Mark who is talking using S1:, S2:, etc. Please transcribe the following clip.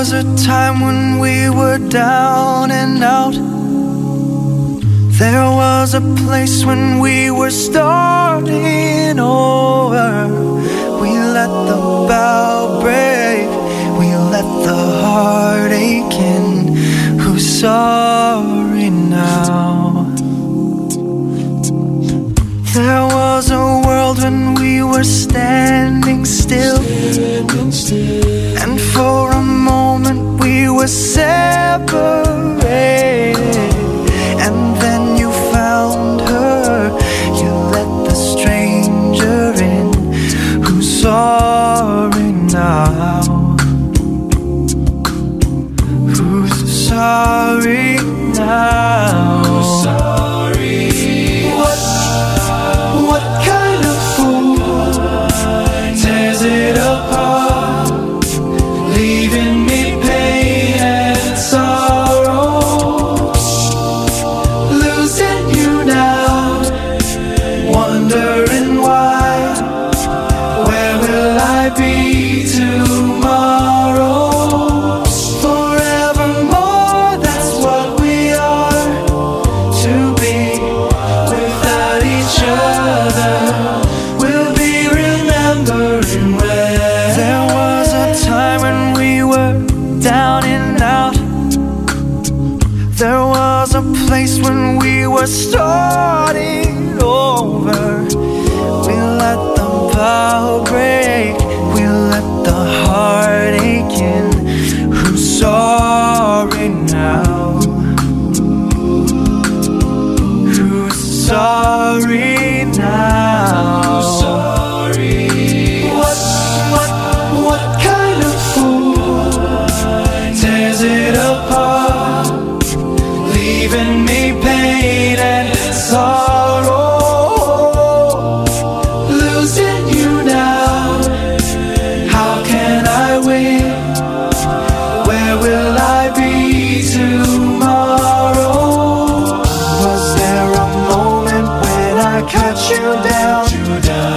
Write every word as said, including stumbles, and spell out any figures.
S1: was a time when we were down and out. There was a place when we were starting over. We let the bow break, we let the heart ache in. Who's sorry now? There was a world when we were standing still, and for a moment we were separated. And then you found her, you let the stranger in. Who's sorry now? Who's sorry now? Who's sorry? What, what kind of fool tears it apart, leaving me pain and sorrow? Losing you now, wondering why. Where will I be tomorrow? Forevermore, that's what we are to be. Without each other, we'll be remembering where. There was a time when we were down and out. There was a place when we were starting over. We let the bow break, we let the heart ache in. Who's sorry now? Who's sorry now? Who's sorry? What, what, what kind of fool tears it apart, leaving me pain and sorrow? Losing you now, how can I win? Where will I be tomorrow? Was there a moment when I cut you down?